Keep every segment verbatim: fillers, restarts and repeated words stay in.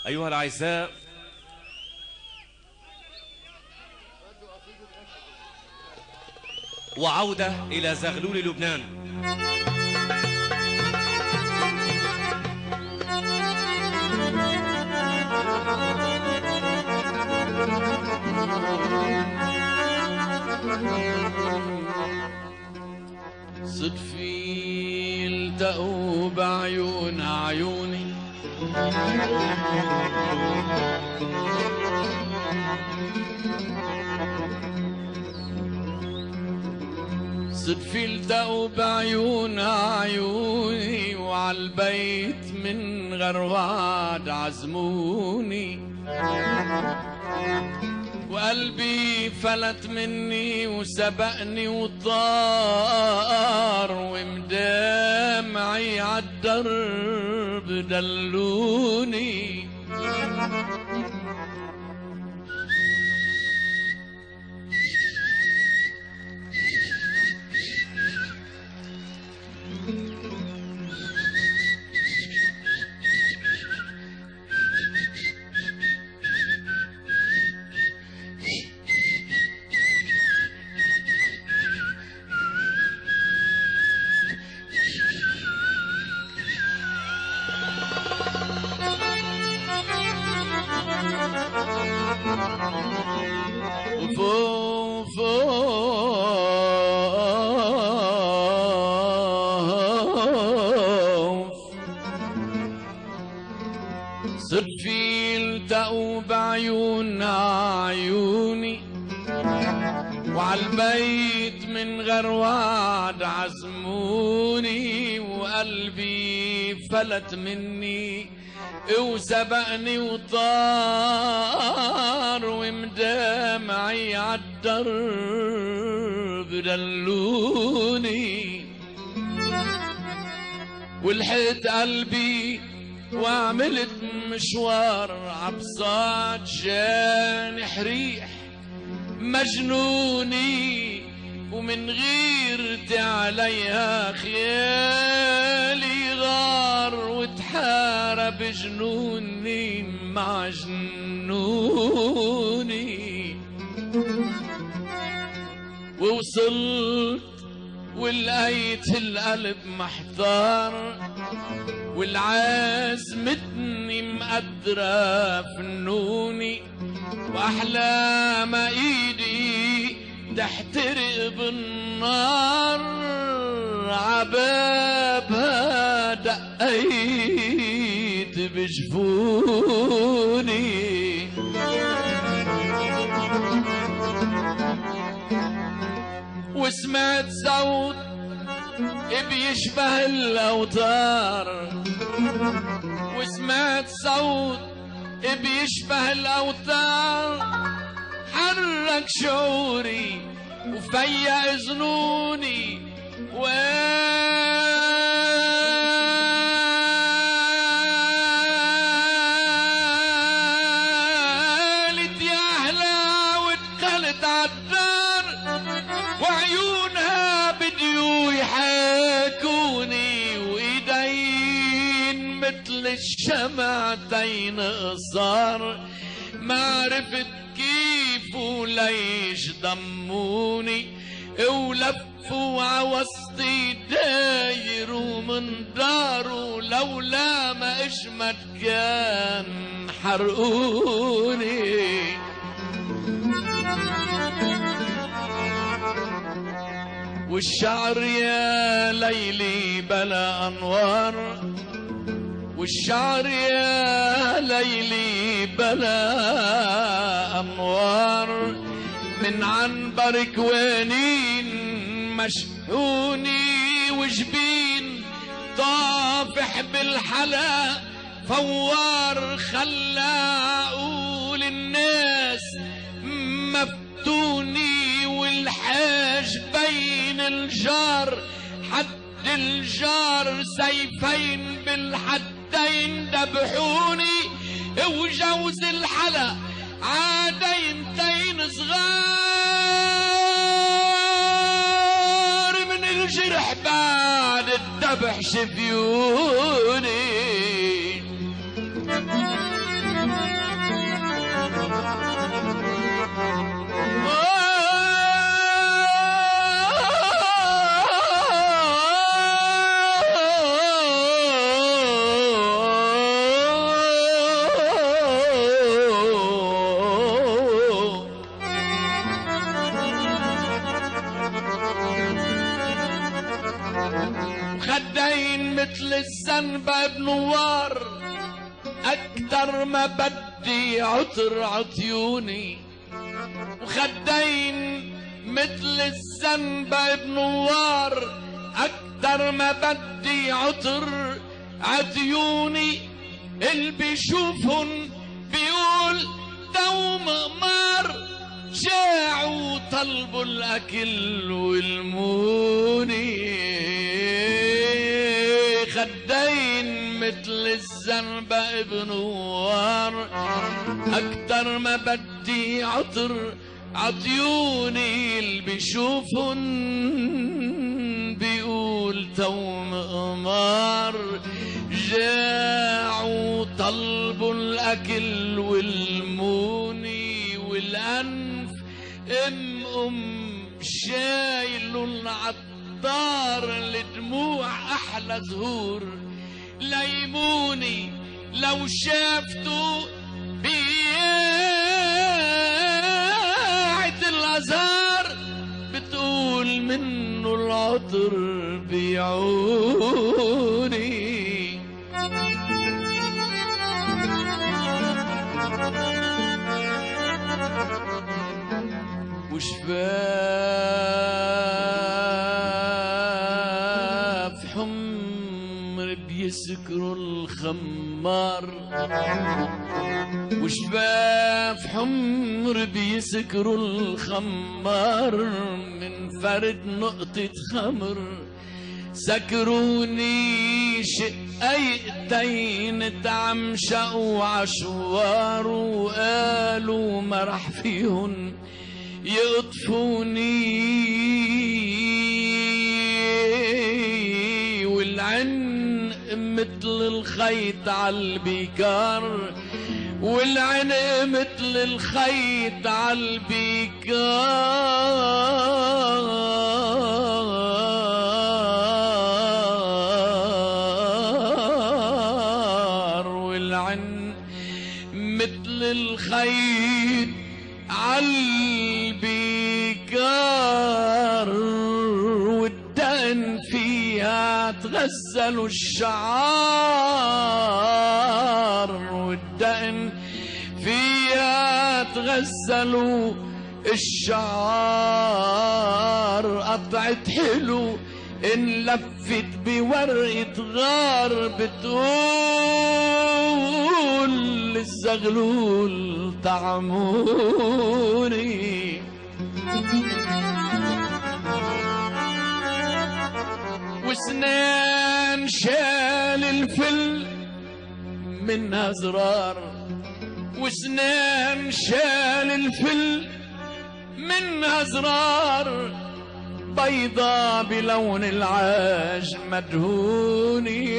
أيها الأعزاء، وعودة إلى زغلول لبنان. صدفي التقوا بعيون عيوني، صدفي التقوا بعيون عيوني، وعالبيت من غرواد عزموني، وقلبي فلت مني وسبقني وطار، ومدامعي عالدرب دلوني. وفوق فوق صدفي التقوا بعيون عيوني، وعالبيت من غرواد عزموني، وقلبي فلت مني وسبقني وطار، ومدامعي عالدرب دلوني، ولحقت قلبي وعملت مشوار عبصات جانح ريح مجنوني، ومن غيرتي عليها خيالي غار، وتحارب جنوني مع جنوني. ووصلت ولقيت القلب محتار، والعازمتني مقدرة فنوني، وأحلام ايدي تحترق بالنار، عبابها دقيت بجفوني. وسمعت صوت بيشبه الأوتار، وسمعت صوت بيشبه الأوتار، حرك شعوري وفيق ظنوني، وقالت يا أهلا، ودخلت عالدار، وعيونها بديو يحاكوني، وإيدين مثل الشمعتين قصار، ما عرفت كيف وليش ضموني، ولفوا عوسطي داير ومن دارو، لولا ما اشمت كان حرقوني. والشعر يا ليلي بلا انوار، والشعر يا ليلي بلا انوار، من عنبر كوانين مشحوني، وجبين طافح بالحلا فوار، خلى اقول الناس مفتوني، والحاج بين الجار حد الجار، سيفين بالحدين دبحوني، وجوز الحلا عادينتين صغار، من الجرح بعد الذبح شفيوني. خدين مثل الزنبة بنوار أكتر ما بدي عطر عطيوني، وخدين مثل الزنبة بنوار أكتر ما بدي عطر عطيوني. اللي بيشوفهن بيقول تو مقمار، جاعوا طلبوا الأكل والموني. خدين مثل الزنبة بنوار أكتر ما بدي عطر عطيوني. اللي بيشوفن بيقول تو مقمار، جاعوا طلبوا الأكل والموني. والأنف ام ام شايلوا العطار، الدموع أحلى زهور ليموني. لو شافتوا بياعة الأزهار بتقول منه العطر بيعوني. وشفاف حمر بيسكروا الخمار، وشفاف حمر بيسكروا الخمار من فرد نقطة خمر. سكروني شقيقتين تعمشقوا عشوار، وقالوا ما رح فيهن يقطفوني. والعن مثل الخيط عالبيكار، والعن مثل الخيط عالبيكار، والعن مثل الخيط عالبيكار. والدقن فيها تغزلوا الشعار، والدقن فيها تغزلوا الشعار. قطعت حلو انلفت بورقة غار، بتقول للزغلول طعموني. وسنان شال الفل منها زرار، وسنان شال الفل منها زرار. بيضا بلون العاج مدهوني،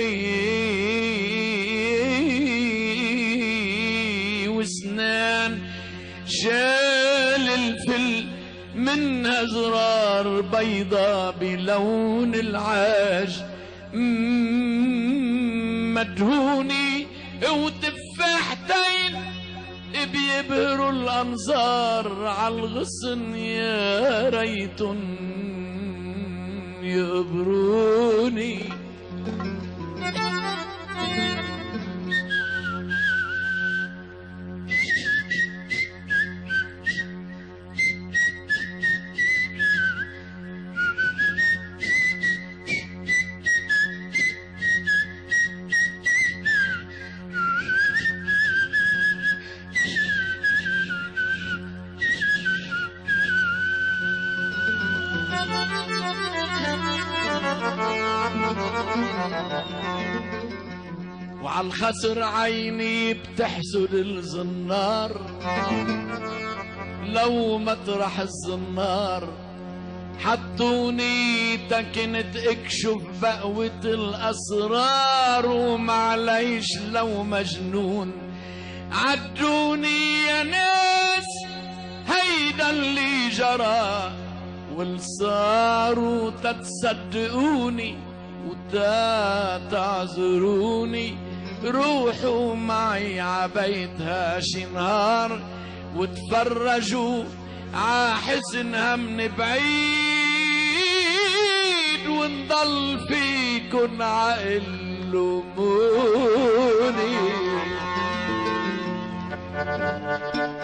وسنان شال الفل منها زرار. بيضا بلون العاج مدهوني. وتفاحتين بيبهروا الأنظار عالغصن، يا ريتن يبروني. وعالخسر عيني بتحسد الزنار، لو مطرح الزنار حطوني تكنت اكشف بقوة الاسرار. ومعليش لو مجنون عدوني يا ناس جرى والصاروا تتصدقوني وتعذروني، روحوا معي عبيتها شي نهار وتفرجوا عحزنها من بعيد، ونضل فيكن عقل لوموني.